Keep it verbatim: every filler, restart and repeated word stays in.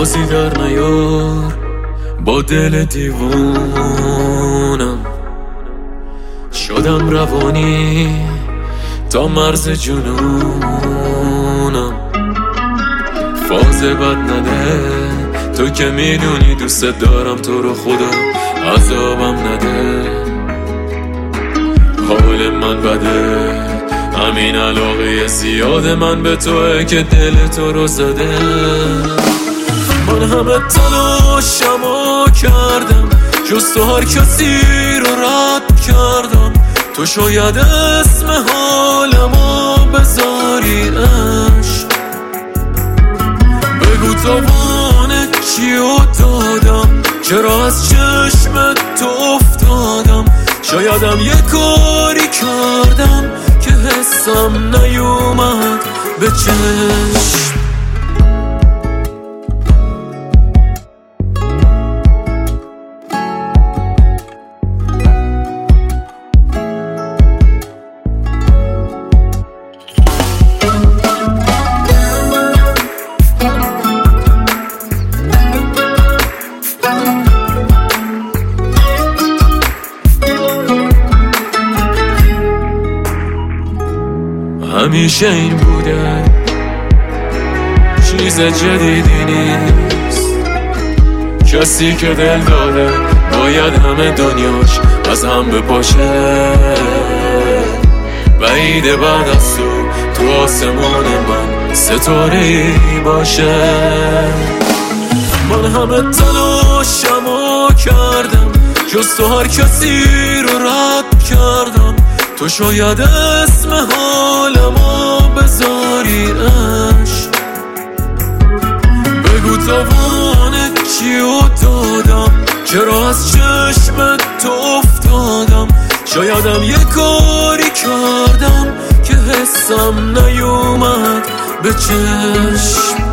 بازی در نیار با دل دیوونم. شدم روانی تا مرز جنونم. فاز بد نده تو که میدونی دوست دارم تو رو، خدا عذابم نده. حال من بده، همین علاقه زیاد من به توه که دل تو رو زده. من همه تلاشمو کردم، جز تو هر کسی رو رد کردم. تو شاید اسم حالمو بذاری عشق. بگو تاوان چیو دادم، چرا از چشم تو افتادم. شایدم یه کاری کردم که حسم نیومد به چشم. همیشه این بوده، چیز جدیدی نیست. کسی که دل داده باید همه دنیاش از هم بپاشه. بعید بعد از تو تو آسمان من ستاره‌ای باشه. من همه تلاشمو کردم، جز تو هر کسی رو رد کردم. تو شاید اسم حالمو بذاری عشق. بگو تاوان چیو دادم، چرا از چشم تو افتادم. شایدم یه کاری کردم که حسم نیومد به چشم.